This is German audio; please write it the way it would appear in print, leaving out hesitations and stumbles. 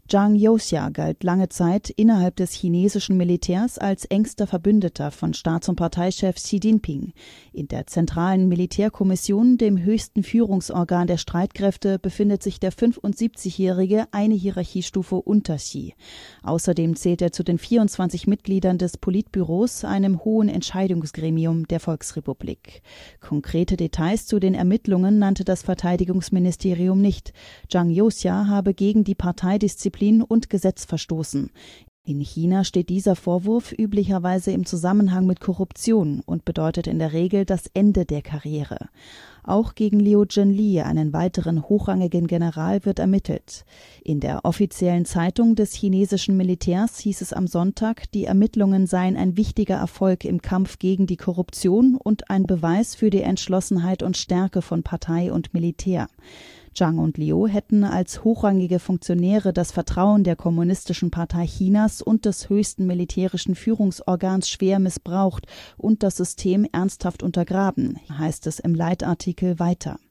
Zhang Youxia galt lange Zeit innerhalb des chinesischen Militärs als engster Verbündeter von Staats- und Parteichef Xi Jinping. In der Zentralen Militärkommission, dem höchsten Führungsorgan der Streitkräfte, befindet sich der 75-Jährige eine Hierarchiestufe unter Xi. Außerdem zählt er zu den 24 Mitgliedern des Politbüros, einem hohen Entscheidungsgremium der Volksrepublik. Konkrete Details zu den Ermittlungen nannte das Verteidigungsministerium nicht. Zhang Youxia habe gegen die Parteidisziplin und Gesetz verstoßen. In China steht dieser Vorwurf üblicherweise im Zusammenhang mit Korruption und bedeutet in der Regel das Ende der Karriere. Auch gegen Liu Zhenli, einen weiteren hochrangigen General, wird ermittelt. In der offiziellen Zeitung des chinesischen Militärs hieß es am Sonntag, die Ermittlungen seien ein wichtiger Erfolg im Kampf gegen die Korruption und ein Beweis für die Entschlossenheit und Stärke von Partei und Militär. Zhang und Liu hätten als hochrangige Funktionäre das Vertrauen der Kommunistischen Partei Chinas und des höchsten militärischen Führungsorgans schwer missbraucht und das System ernsthaft untergraben, heißt es im Leitartikel weiter.